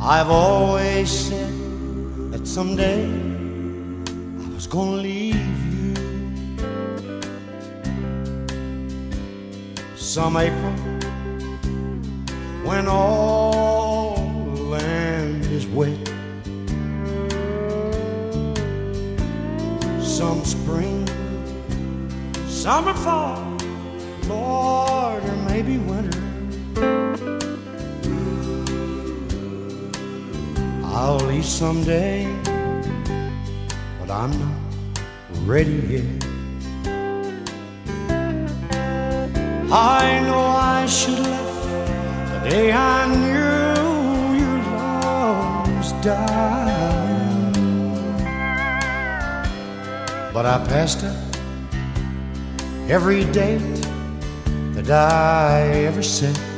I've always said that someday I was gonna leave you. Some April when all the land is wet, some spring, summer, fall, Lord, or maybe winter, I'll leave someday, but I'm not ready yet. I know I should have left the day I knew your love was dying, but I passed up every date that I ever set.